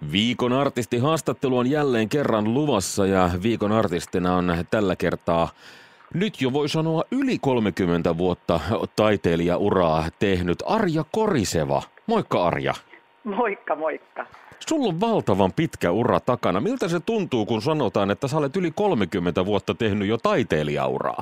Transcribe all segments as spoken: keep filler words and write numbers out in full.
Viikon artistihaastattelu on jälleen kerran luvassa ja viikon artistina on tällä kertaa nyt jo voi sanoa yli kolmekymmentä vuotta taiteilijauraa tehnyt Arja Koriseva. Moikka Arja. Moikka, moikka. Sulla on valtavan pitkä ura takana. Miltä se tuntuu, kun sanotaan, että sä olet yli kolmekymmentä vuotta tehnyt jo taiteilijauraa?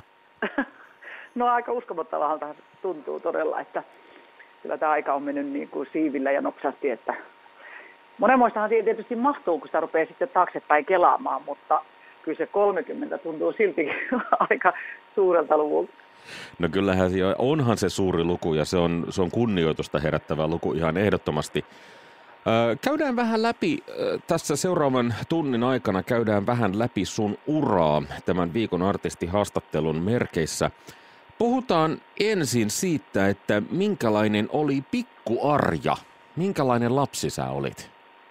No aika uskomattavalta tuntuu todella, että kyllä tämä aika on mennyt niin kuin siivillä ja nopsasti, että monenmoistahan siihen tietysti mahtuu, kun sitä rupeaa sitten taaksepäin kelaamaan, mutta kyllä se kolmekymmentä tuntuu siltikin aika suurelta luvulta. No kyllähän onhan se suuri luku ja se on, se on kunnioitusta herättävä luku ihan ehdottomasti. Ö, käydään vähän läpi tässä seuraavan tunnin aikana, käydään vähän läpi sun uraa tämän viikon artistihaastattelun merkeissä. Puhutaan ensin siitä, että minkälainen oli pikku Arja, minkälainen lapsi sä olit?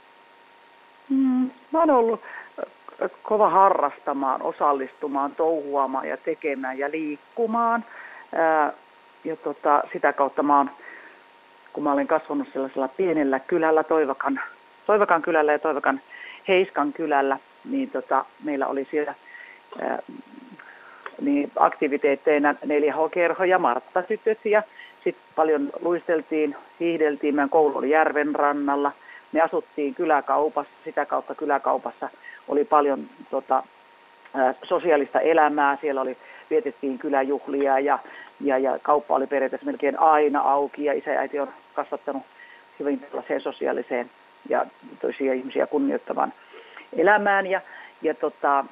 Mm, mä oon ollut kova harrastamaan, osallistumaan, touhuamaan ja tekemään ja liikkumaan. Ää, ja tota, sitä kautta mä oon, kun mä olen kasvanut sellaisella pienellä kylällä, Toivakan, Toivakan kylällä ja Toivakan Heiskan kylällä, niin tota, meillä oli siellä ää, niin aktiviteetteina neljä H-kerho ja Martta-tytöt ja sitten paljon luisteltiin, hiihdeltiin, meidän koulu oli järven rannalla. Me asuttiin kyläkaupassa, sitä kautta kyläkaupassa oli paljon tota, ä, sosiaalista elämää, siellä oli, vietettiin kyläjuhlia ja, ja, ja kauppa oli periaatteessa melkein aina auki ja isä ja äiti on kasvattanut hyvin tällaiseen sosiaaliseen ja toisia ihmisiä kunnioittavan elämään. Ja, ja, tota,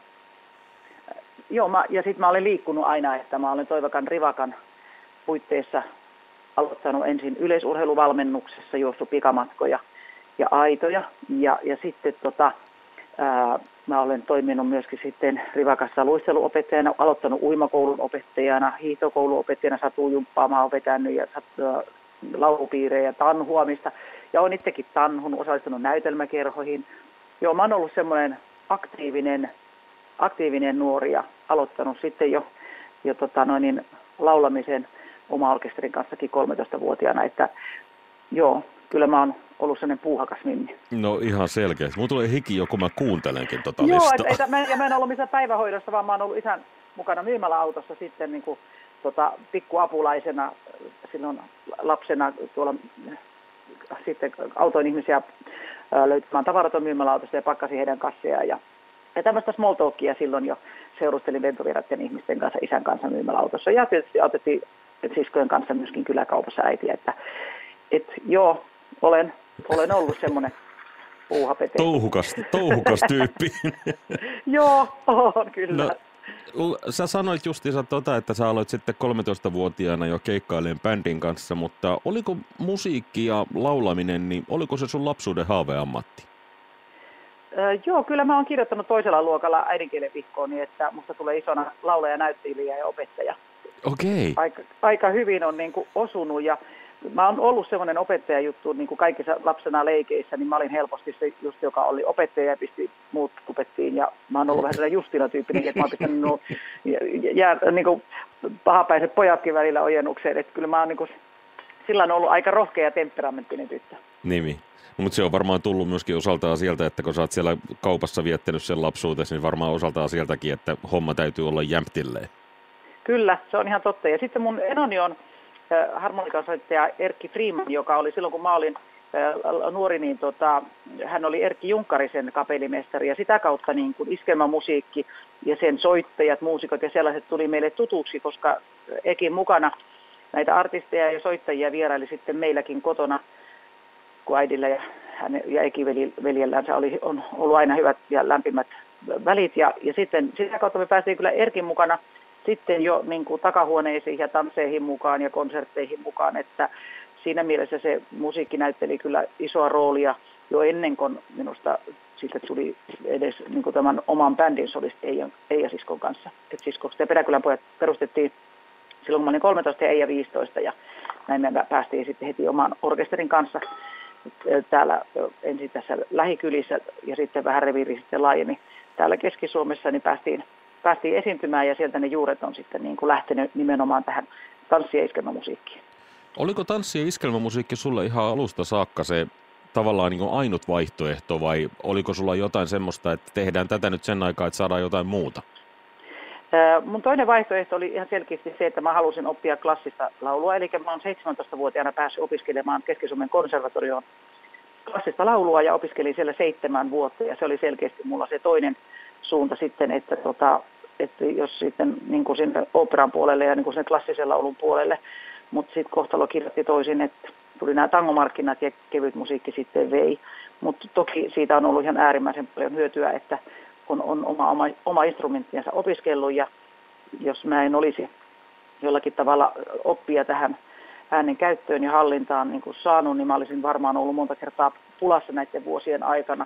joo, mä, ja sitten mä olen liikkunut aina, että mä olen Toivakan Rivakan puitteissa aloittanut ensin yleisurheiluvalmennuksessa, juossut pikamatkoja ja aitoja. Ja, ja sitten tota, ää, mä olen toiminut myöskin sitten Rivakassa luisteluopettajana, aloittanut uimakoulun opettajana, hiihtokoulun opettajana, satujumppaa mä oon vetänyt ja sat, laulupiirejä ja tanhuamista. Ja olen itsekin tanhunut, osallistunut näytelmäkerhoihin. Joo, mä oon ollut semmoinen aktiivinen, aktiivinen nuori ja aloittanut sitten jo, jo tota noin niin, laulamisen oma orkesterin kanssakin kolmetoistavuotiaana, että joo, kyllä mä oon ollut sellainen puuhakas mimmi. No ihan selkeästi. Mulla tulee hiki jo, kun mä kuuntelenkin tota Joo, listaa. et, et, mä, ja mä en ollut missään päivähoidossa, vaan mä oon ollut isän mukana myymäläautossa sitten niin kuin, tota, pikkuapulaisena silloin lapsena tuolla sitten autoin ihmisiä ää, löytämään tavaraton myymäläautosta ja pakkasin heidän kassejaan. Ja, ja tämmöistä small talkia silloin jo seurustelin ventovieraiden ihmisten kanssa, isän kanssa myymäläautossa. Ja tietysti otettiin siskojen kanssa myöskin kyläkaupassa äitiä, että et, joo, olen, olen ollut semmoinen puuhapete. Touhukas, touhukas tyyppi. Joo, on kyllä. No, sä sanoit justiinsa tota, että sä aloit sitten kolmetoistavuotiaana jo keikkailemaan bändin kanssa, mutta oliko musiikki ja laulaminen, niin oliko se sun lapsuuden haaveammatti? Öö, joo, kyllä mä oon kirjoittanut toisella luokalla äidinkielen vihkoon, niin että musta tulee isona laulaja, näyttelijä ja opettaja. Okei. Aika, aika hyvin on niin kuin osunut ja mä oon ollut semmoinen opettajajuttu niin kuin kaikissa lapsena leikeissä, niin mä olin helposti se just, joka oli opettaja ja pisti muut kupettiin. Ja mä oon ollut vähän sellainen Justina-tyyppinen, että mä oon pistänyt nuo, jää, niin kuin pahapäiset pojatkin välillä ojennukseen. Että kyllä mä oon niin kuin, sillä on ollut aika rohkea ja temperamenttinen tyttö. Nimi. No, mutta se on varmaan tullut myöskin osaltaan sieltä, että kun sä oot siellä kaupassa viettänyt sen lapsuutesi, niin varmaan osaltaan sieltäkin, että homma täytyy olla jämptilleen. Kyllä, se on ihan totta. Ja sitten mun enoni on harmonikasoittaja Erkki Freeman, joka oli silloin, kun mä olin nuori, niin tota, hän oli Erkki Junkkarisen kapellimestari ja sitä kautta niin kuin iskelmämusiikki ja sen soittajat, muusikot ja sellaiset tuli meille tutuksi, koska Ekin mukana näitä artisteja ja soittajia vieraili sitten meilläkin kotona, kun äidillä ja, hänen, ja Ekin veljellänsä oli, on ollut aina hyvät ja lämpimät välit ja, ja sitten sitä kautta me päästiin kyllä Erkin mukana sitten jo niin kuin takahuoneisiin ja tansseihin mukaan ja konsertteihin mukaan, että siinä mielessä se musiikki näytteli kyllä isoa roolia jo ennen kuin minusta siitä tuli edes niin kuin tämän oman bändin solisti Eija, Eija Siskon kanssa. Et Siskokset ja Peräkylän pojat perustettiin silloin, kun mä olin kolmetoista ja Eija viisitoista ja näin me päästiin sitten heti oman orkesterin kanssa täällä ensin tässä lähikylissä ja sitten vähän reviiri sitten laajemmin täällä Keski-Suomessa, niin päästiin Päästiin esiintymään ja sieltä ne juuret on sitten niin kuin lähtenyt nimenomaan tähän tanssi- ja iskelmämusiikkiin. Oliko tanssi- ja iskelmämusiikki sulle ihan alusta saakka se tavallaan niin kuin ainut vaihtoehto vai oliko sulla jotain semmoista, että tehdään tätä nyt sen aikaa, että saadaan jotain muuta? Mun toinen vaihtoehto oli ihan selkeästi se, että mä halusin oppia klassista laulua, eli mä oon seitsemäntoistavuotiaana päässyt opiskelemaan Keski-Suomen konservatorioon klassista laulua ja opiskelin siellä seitsemän vuotta ja se oli selkeästi mulla se toinen suunta sitten, että, tota, että jos sitten niin kuin sinne operan puolelle ja niin kuin sen klassisen laulun puolelle, mutta sitten kohtalo kirjoitti toisin, että tuli nämä tangomarkkinat ja kevyt musiikki sitten vei, mutta toki siitä on ollut ihan äärimmäisen paljon hyötyä, että on, on oma, oma, oma instrumenttinsa opiskellut ja jos mä en olisi jollakin tavalla oppia tähän äänen käyttöön ja hallintaan niin kuin saanut, niin mä olisin varmaan ollut monta kertaa pulassa näiden vuosien aikana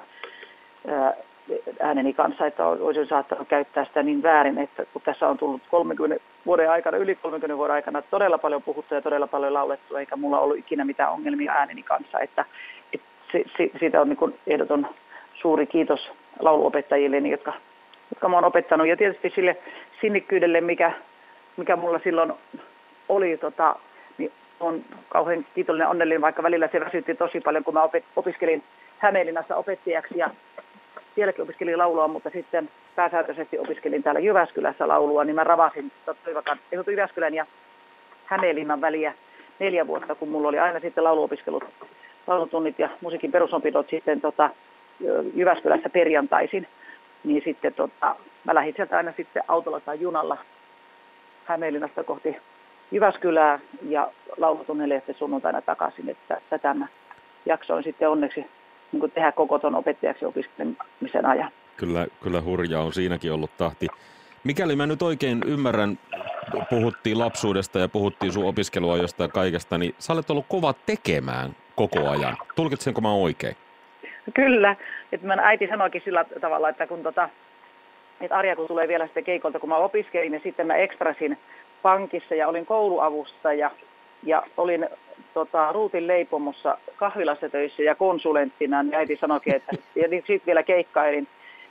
ää, ääneni kanssa, että olisin saattanut käyttää sitä niin väärin, että kun tässä on tullut kolmenkymmenen vuoden aikana, yli kolmenkymmenen vuoden aikana todella paljon puhuttu ja todella paljon laulettu, eikä mulla ollut ikinä mitään ongelmia ääneni kanssa, että, että se, se, siitä on niin kuin ehdoton suuri kiitos lauluopettajille, jotka, jotka mä oon opettanut ja tietysti sille sinnikkyydelle, mikä, mikä mulla silloin oli, tota, niin on kauhean kiitollinen onnellinen, vaikka välillä se väsytti tosi paljon, kun mä opet, opiskelin Hämeenlinnassa opettajaksi ja sielläkin opiskelin laulua, mutta sitten pääsääntöisesti opiskelin täällä Jyväskylässä laulua, niin mä ravasin Jyväskylän ja Hämeenlinnan väliä neljä vuotta, kun mulla oli aina sitten lauluopiskelut, laulutunnit ja musiikin perusopinnot sitten tota, Jyväskylässä perjantaisin, niin sitten tota, mä lähdin sieltä aina sitten autolla tai junalla Hämeenlinnasta kohti Jyväskylää ja laulutunnille sitten sunnuntaina takaisin, että tätä mä jaksoin sitten onneksi niin kuin tehdä koko ton opettajaksi opiskelemisen ajan. Kyllä, kyllä hurjaa on siinäkin ollut tahti. Mikäli mä nyt oikein ymmärrän, puhuttiin lapsuudesta ja puhuttiin sun opiskelua jostain kaikesta, niin sä olet ollut kova tekemään koko ajan. Tulkitsenko mä oikein? Kyllä. Että mä äiti sanoikin sillä tavalla, että kun tota, että Arja kun tulee vielä sitten keikolta, kun mä opiskelin ja sitten mä ekstrasin pankissa ja olin kouluavustaja ja olin tota, Ruutin leipomossa kahvilassa töissä ja konsulenttina, niin äiti sanoikin, että ja sitten vielä keikkailin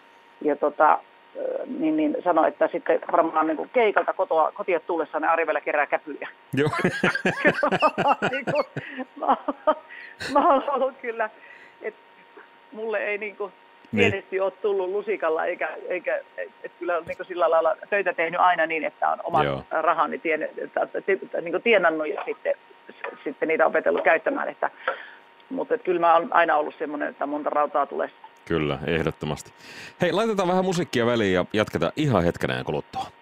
ja tota, niin, niin sanoi, että sitten varmaan niin kuin keikalta kotoa, kotia tullessa ne Ari vielä kerää käpyjä. Joo. niin kuin, mä, mä olen ollut kyllä, että mulle ei niin kuin pienesti ole tullut lusikalla, eikä, eikä et kyllä ole niin sillä lailla töitä tehnyt aina niin, että on omat Joo. rahani tien, niin tienannut ja sitten, sitten niitä opetellut käyttämään. Että, mutta että kyllä mä olen aina ollut semmoinen, että monta rautaa tulee. Kyllä, ehdottomasti. Hei, laitetaan vähän musiikkia väliin ja jatketaan ihan hetken ajan kuluttua.